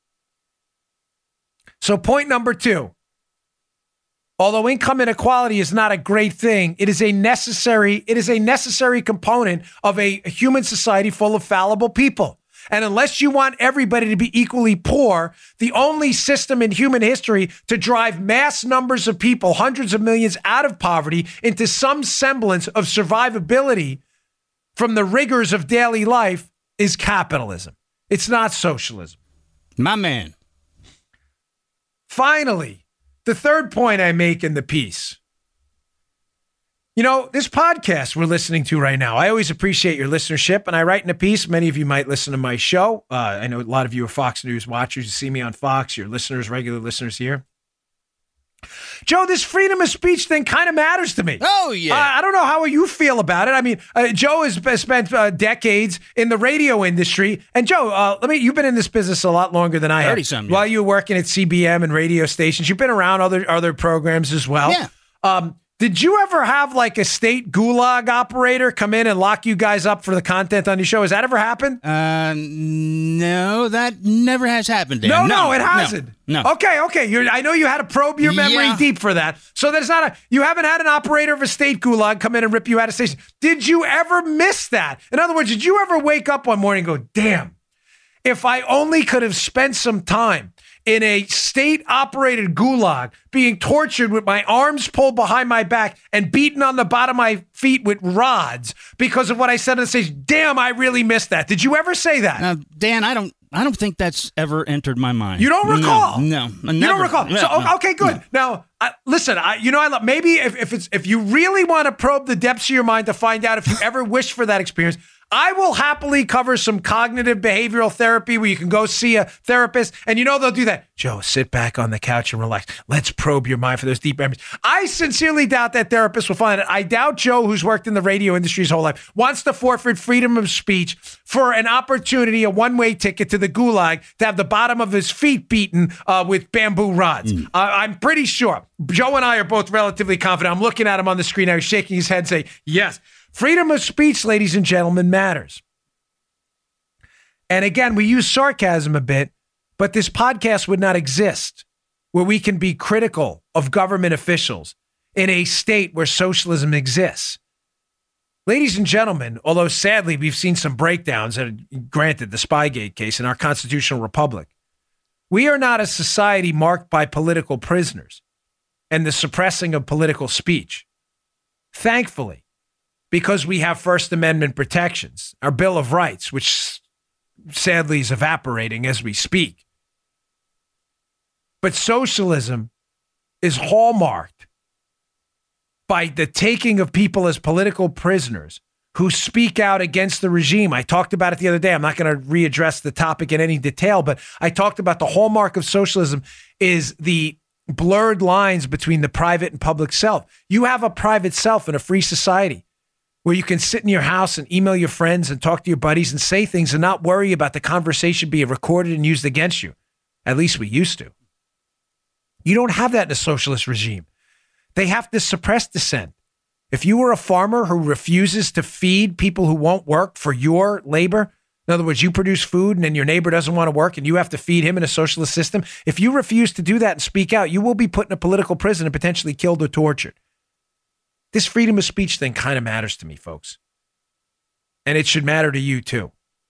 So point number two, although income inequality is not a great thing, it is a necessary, it is a necessary component of a human society full of fallible people. And unless you want everybody to be equally poor, the only system in human history to drive mass numbers of people, hundreds of millions, out of poverty into some semblance of survivability from the rigors of daily life is capitalism. It's not socialism. My man. Finally, the third point I make in the piece. You know, this podcast we're listening to right now, I always appreciate your listenership, and I write in a piece. Many of you might listen to my show. Uh, I know a lot of you are Fox News watchers. You see me on Fox. Your listeners, regular listeners here. Joe, this freedom of speech thing kind of matters to me. Oh, yeah. Uh, I don't know how you feel about it. I mean, uh, Joe has spent uh, decades in the radio industry. And Joe, uh, let me, you've been in this business a lot longer than I have. thirty-some years. While you were working at C B M and radio stations, you've been around other, other programs as well. Yeah. Um, Did you ever have like a state gulag operator come in and lock you guys up for the content on your show? Has that ever happened? Uh, no, that never has happened, Dan. No, no, it hasn't. No. no. Okay, okay. You're, I know you had to probe your memory Yeah. deep for that. So there's not a, you haven't had an operator of a state gulag come in and rip you out of station. Did you ever miss that? In other words, did you ever wake up one morning and go, damn, if I only could have spent some time in a state-operated gulag, being tortured with my arms pulled behind my back and beaten on the bottom of my feet with rods because of what I said on the stage. Damn, I really missed that. Did you ever say that? Now, Dan, I don't I don't think that's ever entered my mind. You don't recall? No, no. You don't recall? No, so, no, okay, good. no. Now, I, listen, I, you know, I love, maybe if, if it's if you really want to probe the depths of your mind to find out if you ever wished for that experience, I will happily cover some cognitive behavioral therapy where you can go see a therapist, and you know they'll do that. Joe, sit back on the couch and relax. Let's probe your mind for those deep memories. I sincerely doubt that therapist will find it. I doubt Joe, who's worked in the radio industry his whole life, wants to forfeit freedom of speech for an opportunity, a one-way ticket to the gulag, to have the bottom of his feet beaten uh, with bamboo rods. Mm. Uh, I'm pretty sure. Joe and I are both relatively confident. I'm looking at him on the screen now. He's shaking his head and saying, yes. Freedom of speech, ladies and gentlemen, matters. And again, we use sarcasm a bit, but this podcast would not exist where we can be critical of government officials in a state where socialism exists. Ladies and gentlemen, although sadly we've seen some breakdowns, and granted the Spygate case in our constitutional republic, we are not a society marked by political prisoners and the suppressing of political speech. Thankfully, because we have First Amendment protections, our Bill of Rights, which sadly is evaporating as we speak. But socialism is hallmarked by the taking of people as political prisoners who speak out against the regime. I talked about it the other day. I'm not going to readdress the topic in any detail, but I talked about the hallmark of socialism is the blurred lines between the private and public self. You have a private self in a free society where you can sit in your house and email your friends and talk to your buddies and say things and not worry about the conversation being recorded and used against you. At least we used to. You don't have that in a socialist regime. They have to suppress dissent. If you were a farmer who refuses to feed people who won't work for your labor, in other words, you produce food and then your neighbor doesn't want to work and you have to feed him in a socialist system, if you refuse to do that and speak out, you will be put in a political prison and potentially killed or tortured. This freedom of speech thing kind of matters to me, folks. And it should matter to you too.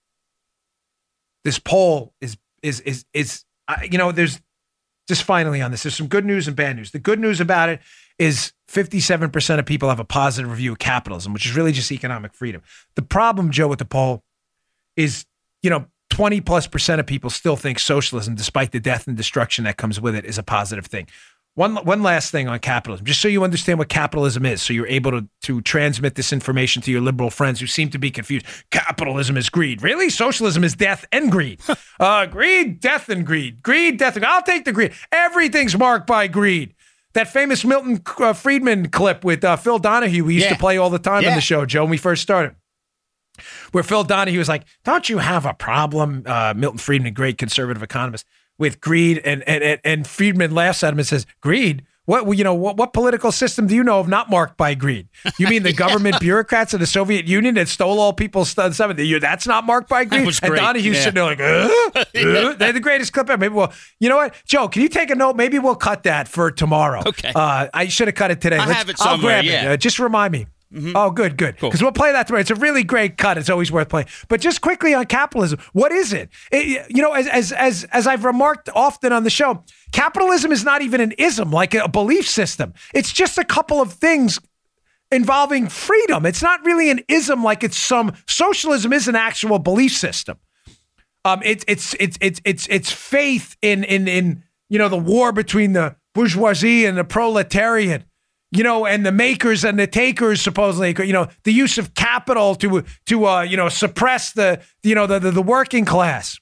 This poll is, is, is, is, uh, you know, there's just finally on this, there's some good news and bad news. The good news about it is fifty-seven percent of people have a positive review of capitalism, which is really just economic freedom. The problem, Joe, with the poll is, you know, twenty plus percent of people still think socialism, despite the death and destruction that comes with it, is a positive thing. One one last thing on capitalism, just so you understand what capitalism is, so you're able to, to transmit this information to your liberal friends who seem to be confused. Capitalism is greed. Really? Socialism is death and greed. uh, greed, death, and greed. Greed, death, and I'll take the greed. Everything's marked by greed. That famous Milton uh, Friedman clip with uh, Phil Donahue we used yeah. to play all the time yeah. on the show, Joe, when we first started. Where Phil Donahue was like, don't you have a problem, uh, Milton Friedman, great conservative economist, with greed? And and and Friedman laughs at him and says, greed? What, you know, what, what political system do you know of not marked by greed? You mean the government bureaucrats of the Soviet Union that stole all people's stuff? That's not marked by greed? That and Donahue's yeah. sitting there like, uh, uh, they're the greatest clip ever. Maybe well, you know what? Joe, can you take a note? Maybe we'll cut that for tomorrow. Okay. Uh, I should have cut it today. I Let's, have it somewhere, I'll grab yeah. it. Uh, just remind me. Mm-hmm. Oh, good, good. Because cool. we'll play that tomorrow. It's a really great cut. It's always worth playing. But just quickly on capitalism, what is it? it you know, as as as as I've remarked often on the show, capitalism is not even an ism, like a belief system. It's just a couple of things involving freedom. It's not really an ism like it's some. Socialism is an actual belief system. Um, it's it's it's it's it's it's faith in in in you know the war between the bourgeoisie and the proletariat. You know, and the makers and the takers, supposedly, you know, the use of capital to, to uh, you know, suppress the, you know, the, the, the working class.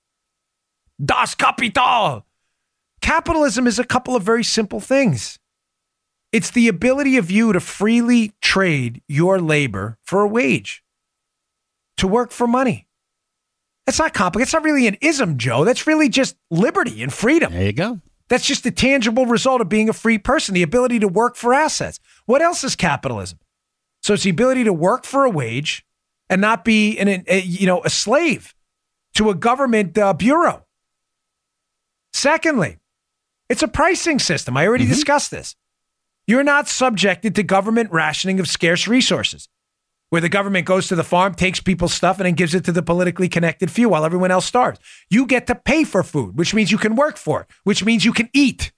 Das Kapital. Capitalism is a couple of very simple things. It's the ability of you to freely trade your labor for a wage, to work for money. That's not complicated. It's not really an ism, Joe. That's really just liberty and freedom. There you go. That's just a tangible result of being a free person, the ability to work for assets. What else is capitalism? So it's the ability to work for a wage and not be an, a, you know, a slave to a government uh, bureau. Secondly, it's a pricing system. I already mm-hmm. discussed this. You're not subjected to government rationing of scarce resources, where the government goes to the farm, takes people's stuff, and then gives it to the politically connected few while everyone else starves. You get to pay for food, which means you can work for it, which means you can eat.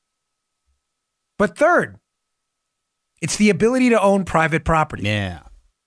But third, it's the ability to own private property. Yeah.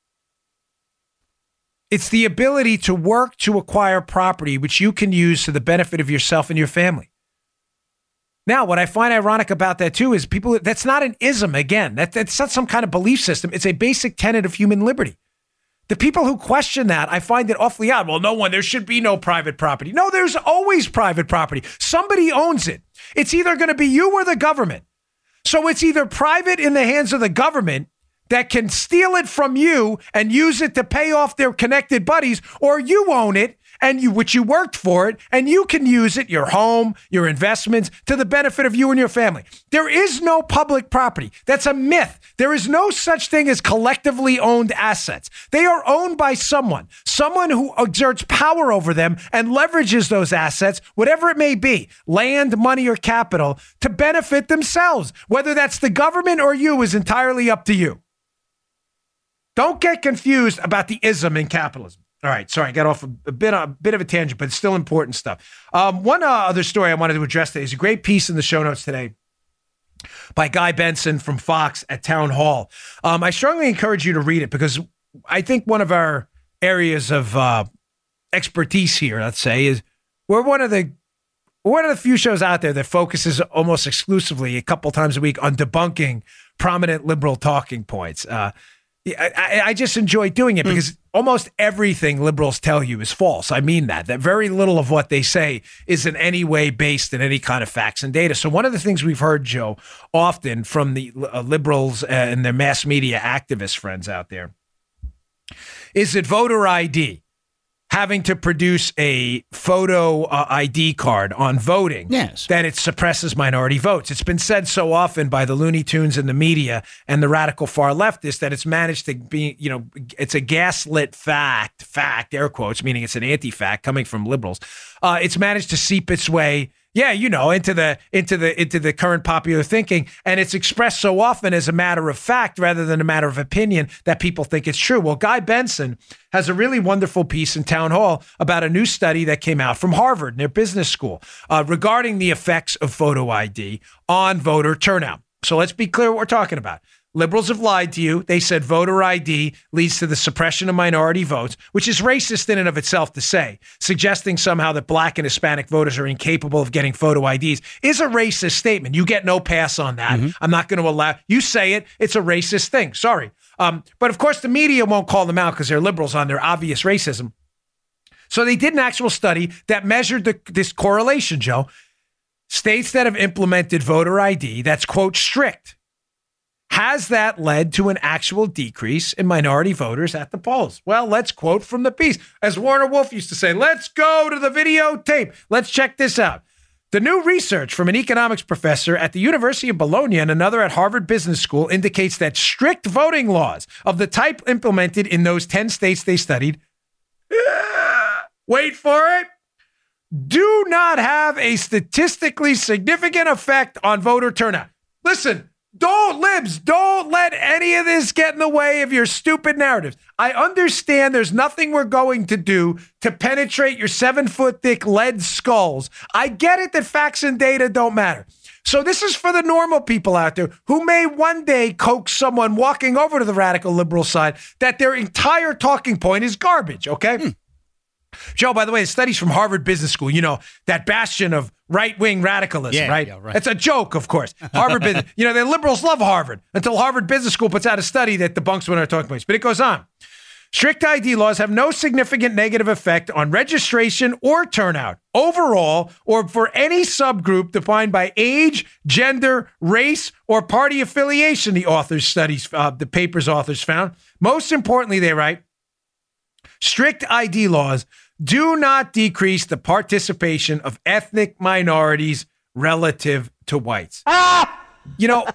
It's the ability to work to acquire property, which you can use to the benefit of yourself and your family. Now, what I find ironic about that, too, is people, that's not an ism, again. That, that's not some kind of belief system. It's a basic tenet of human liberty. The people who question that, I find it awfully odd. Well, no one, there should be no private property. No, there's always private property. Somebody owns it. It's either going to be you or the government. So it's either private in the hands of the government that can steal it from you and use it to pay off their connected buddies, or you own it and you, which you worked for it, and you can use it, your home, your investments, to the benefit of you and your family. There is no public property. That's a myth. There is no such thing as collectively owned assets. They are owned by someone, someone who exerts power over them and leverages those assets, whatever it may be, land, money, or capital, to benefit themselves. Whether that's the government or you is entirely up to you. Don't get confused about the ism in capitalism. All right, sorry, I got off a, a bit a bit of a tangent, but it's still important stuff. Um, one uh, other story I wanted to address today is a great piece in the show notes today by Guy Benson from Fox at Town Hall. Um, I strongly encourage you to read it because I think one of our areas of uh, expertise here, let's say, is we're one of the we're one of the few shows out there that focuses almost exclusively a couple times a week on debunking prominent liberal talking points. Uh, I, I just enjoy doing it because mm. almost everything liberals tell you is false. I mean that, that very little of what they say is in any way based in any kind of facts and data. So one of the things we've heard, Joe, often from the uh, liberals and their mass media activist friends out there is that voter I D, having to produce a photo uh, I D card on voting, yes, that it suppresses minority votes. It's been said so often by the Looney Tunes in the media and the radical far leftists that it's managed to be, you know, it's a gaslit fact, fact, air quotes, meaning it's an anti-fact coming from liberals. Uh, it's managed to seep its way, yeah, you know, into the into the into the current popular thinking, and it's expressed so often as a matter of fact rather than a matter of opinion that people think it's true. Well, Guy Benson has a really wonderful piece in Town Hall about a new study that came out from Harvard in their business school uh, regarding the effects of photo I D on voter turnout. So let's be clear what we're talking about. Liberals have lied to you. They said voter I D leads to the suppression of minority votes, which is racist in and of itself to say. Suggesting somehow that black and Hispanic voters are incapable of getting photo I Ds is a racist statement. You get no pass on that. Mm-hmm. I'm not going to allow you say it. It's a racist thing. Sorry. Um, but of course, the media won't call them out because they're liberals on their obvious racism. So they did an actual study that measured the, this correlation, Joe. States that have implemented voter I D, that's, quote, strict. Has that led to an actual decrease in minority voters at the polls? Well, let's quote from the piece. As Warner Wolf used to say, let's go to the videotape. Let's check this out. The new research from an economics professor at the University of Bologna and another at Harvard Business School indicates that strict voting laws of the type implemented in those ten states they studied, wait for it, do not have a statistically significant effect on voter turnout. Listen, don't, libs, don't let any of this get in the way of your stupid narratives. I understand there's nothing we're going to do to penetrate your seven-foot-thick lead skulls. I get it that facts and data don't matter. So this is for the normal people out there who may one day coax someone walking over to the radical liberal side that their entire talking point is garbage, okay? Hmm. Joe, by the way, the studies from Harvard Business School, you know, that bastion of right-wing radicalism, yeah, right? Yeah, right? It's a joke, of course. Harvard Business, you know, the liberals love Harvard until Harvard Business School puts out a study that debunks one of our talking points. But it goes on. Strict I D laws have no significant negative effect on registration or turnout overall or for any subgroup defined by age, gender, race, or party affiliation, the authors' studies, uh, the paper's authors found. Most importantly, they write, strict I D laws do not decrease the participation of ethnic minorities relative to whites. Ah! You know,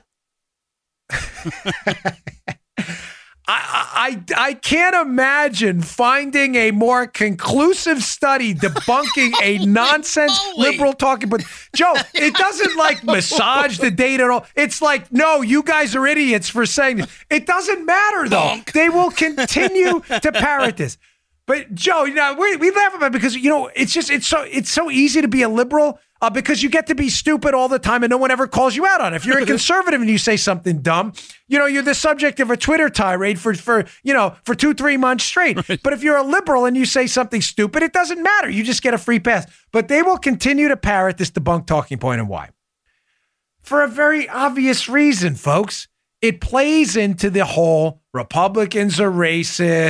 I, I, I can't imagine finding a more conclusive study debunking a nonsense liberal talking. But Joe, it doesn't like massage the data at all. It's like, no, you guys are idiots for saying this. It doesn't matter, though. Bonk. They will continue to parrot this. But Joe, you know, we, we laugh about it because, you know, it's just, it's so, it's so easy to be a liberal uh, because you get to be stupid all the time and no one ever calls you out on it. If you're a conservative and you say something dumb, you know, you're the subject of a Twitter tirade for, for you know, for two, three months straight. Right. But if you're a liberal and you say something stupid, it doesn't matter. You just get a free pass. But they will continue to parrot this debunked talking point, and why? For a very obvious reason, folks. It plays into the whole Republicans are racist.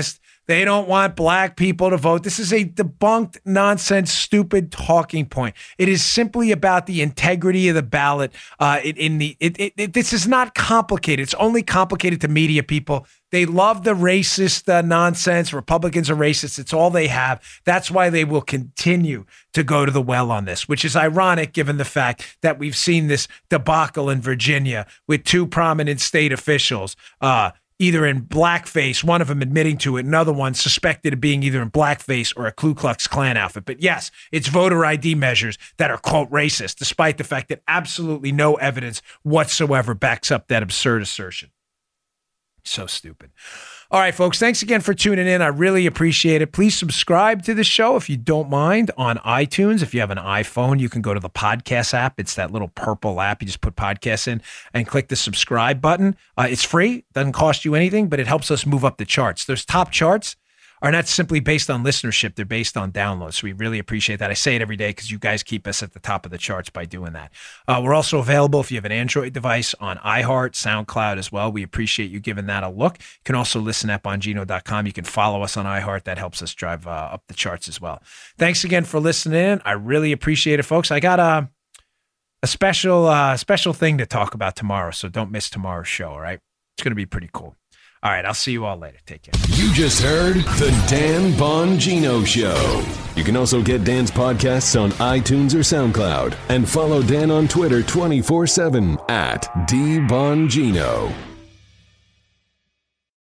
They don't want black people to vote. This is a debunked, nonsense, stupid talking point. It is simply about the integrity of the ballot. Uh, in, in the it, it, it, this is not complicated. It's only complicated to media people. They love the racist uh, nonsense. Republicans are racist. It's all they have. That's why they will continue to go to the well on this, which is ironic given the fact that we've seen this debacle in Virginia with two prominent state officials, uh, either in blackface, one of them admitting to it, another one suspected of being either in blackface or a Ku Klux Klan outfit. But yes, it's voter I D measures that are, quote, racist, despite the fact that absolutely no evidence whatsoever backs up that absurd assertion. So stupid. All right, folks, thanks again for tuning in. I really appreciate it. Please subscribe to the show if you don't mind on iTunes. If you have an iPhone, you can go to the podcast app. It's that little purple app. You just put podcasts in and click the subscribe button. Uh, it's free. Doesn't cost you anything, but it helps us move up the charts. Those top charts are not simply based on listenership. They're based on downloads. So we really appreciate that. I say it every day because you guys keep us at the top of the charts by doing that. Uh, we're also available if you have an Android device on iHeart, SoundCloud as well. We appreciate you giving that a look. You can also listen at bongino dot com. You can follow us on iHeart. That helps us drive uh, up the charts as well. Thanks again for listening in. I really appreciate it, folks. I got a, a special, uh, special thing to talk about tomorrow, so don't miss tomorrow's show, all right? It's going to be pretty cool. All right, I'll see you all later. Take care. You just heard the Dan Bongino Show. You can also get Dan's podcasts on iTunes or SoundCloud and follow Dan on Twitter twenty-four seven at D Bongino.